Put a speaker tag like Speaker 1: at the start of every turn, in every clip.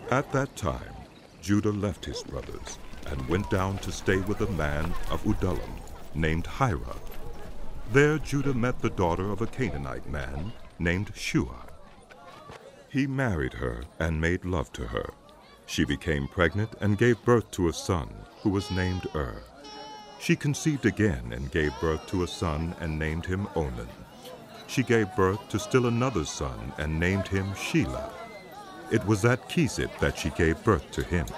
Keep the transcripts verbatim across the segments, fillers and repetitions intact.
Speaker 1: At that time, Judah left his brothers and went down to stay with a man of Adullam named Hira. There Judah met the daughter of a Canaanite man named Shua. He married her and made love to her. She became pregnant and gave birth to a son, who was named Er. She conceived again and gave birth to a son and named him Onan. She gave birth to still another son and named him Shelah. It was at Kesib that she gave birth to him.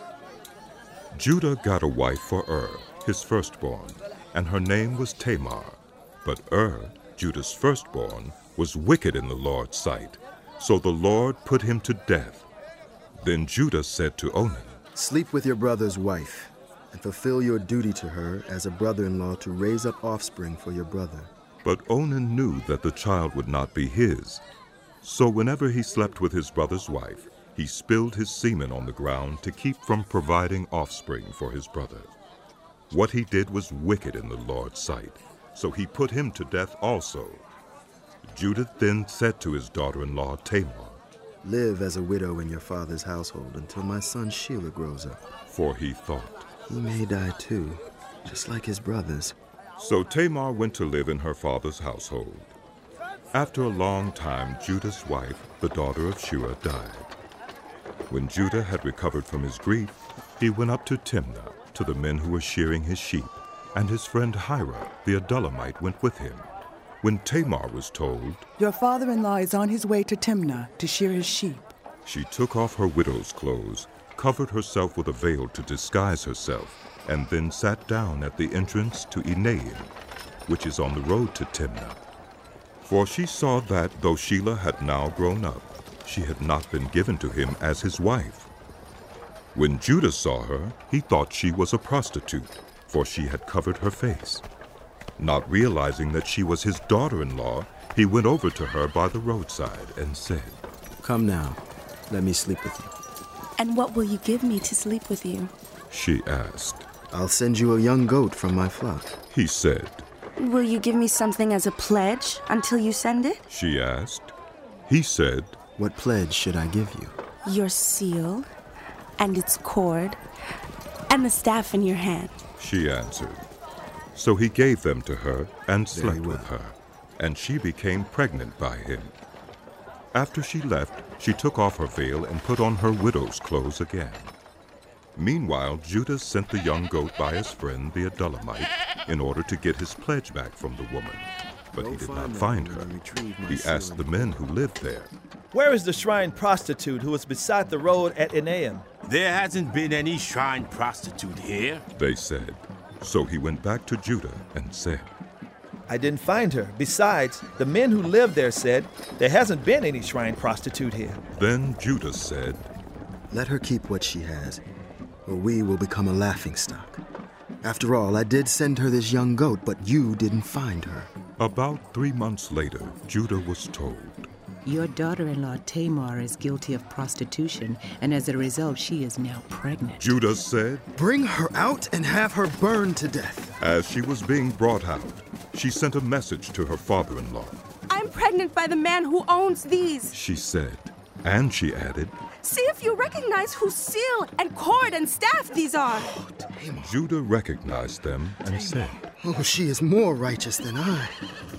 Speaker 1: Judah got a wife for Er, his firstborn, and her name was Tamar. But Er, Judah's firstborn, was wicked in the Lord's sight, so the Lord put him to death. Then Judah said to Onan,
Speaker 2: "Sleep with your brother's wife, and fulfill your duty to her as a brother-in-law to raise up offspring for your brother."
Speaker 1: But Onan knew that the child would not be his. So whenever he slept with his brother's wife, he spilled his semen on the ground to keep from providing offspring for his brother. What he did was wicked in the Lord's sight, so he put him to death also. Judah then said to his daughter-in-law Tamar,
Speaker 2: "Live as a widow in your father's household until my son Shelah grows up."
Speaker 1: For he thought,
Speaker 2: "He may die too, just like his brothers."
Speaker 1: So Tamar went to live in her father's household. After a long time, Judah's wife, the daughter of Shua, died. When Judah had recovered from his grief, he went up to Timnah, to the men who were shearing his sheep, and his friend Hira, the Adullamite, went with him. When Tamar was told,
Speaker 3: "Your father-in-law is on his way to Timnah to shear his sheep,"
Speaker 1: she took off her widow's clothes, covered herself with a veil to disguise herself, and then sat down at the entrance to Enaim, which is on the road to Timnah. For she saw that, though Shelah had now grown up, she had not been given to him as his wife. When Judah saw her, he thought she was a prostitute, for she had covered her face. Not realizing that she was his daughter-in-law, he went over to her by the roadside and said,
Speaker 2: "Come now, let me sleep with you."
Speaker 4: "And what will you give me to sleep with you?"
Speaker 1: she asked.
Speaker 2: "I'll send you a young goat from my flock."
Speaker 1: He said.
Speaker 4: "Will you give me something as a pledge until you send it?"
Speaker 1: she asked. He said,
Speaker 2: "What pledge should I give you?"
Speaker 4: "Your seal, and its cord, and the staff in your hand."
Speaker 1: she answered. So he gave them to her and slept
Speaker 2: Very well.
Speaker 1: with her, and she became pregnant by him. After she left, she took off her veil and put on her widow's clothes again. Meanwhile, Judah sent the young goat by his friend the Adullamite in order to get his pledge back from the woman. But he did not find her. He asked the men who lived there,
Speaker 5: "Where is the shrine prostitute who was beside the road at Enaim?"
Speaker 6: "There hasn't been any shrine prostitute here,"
Speaker 1: they said. So he went back to Judah and said,
Speaker 5: "I didn't find her. Besides, the men who lived there said there hasn't been any shrine prostitute here."
Speaker 1: Then Judah said,
Speaker 2: "Let her keep what she has, or we will become a laughingstock. After all, I did send her this young goat, but you didn't find her."
Speaker 1: About three months later, Judah was told,
Speaker 7: "Your daughter-in-law Tamar is guilty of prostitution, and as a result, she is now pregnant."
Speaker 1: Judah said,
Speaker 2: "Bring her out and have her burned to death."
Speaker 1: As she was being brought out, she sent a message to her father-in-law.
Speaker 4: "I'm pregnant by the man who owns these,"
Speaker 1: she said, and she added,
Speaker 4: "See if you recognize whose seal and cord and staff these are."
Speaker 2: Oh, Tamar.
Speaker 1: Judah recognized them and said,
Speaker 2: Oh, she is more righteous than I,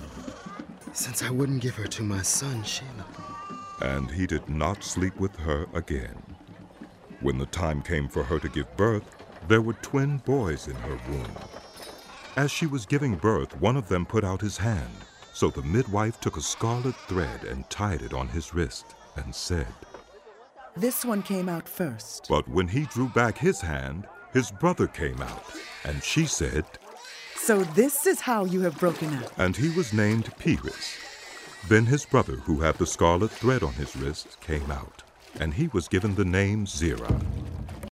Speaker 2: since I wouldn't give her to my son Shelah.
Speaker 1: And he did not sleep with her again. When the time came for her to give birth, there were twin boys in her womb. As she was giving birth, one of them put out his hand. So the midwife took a scarlet thread and tied it on his wrist and said,
Speaker 3: "This one came out first."
Speaker 1: But when he drew back his hand, his brother came out, and she said,
Speaker 3: "So this is how you have broken up."
Speaker 1: and he was named Perez. Then his brother, who had the scarlet thread on his wrist, came out, and he was given the name Zerah.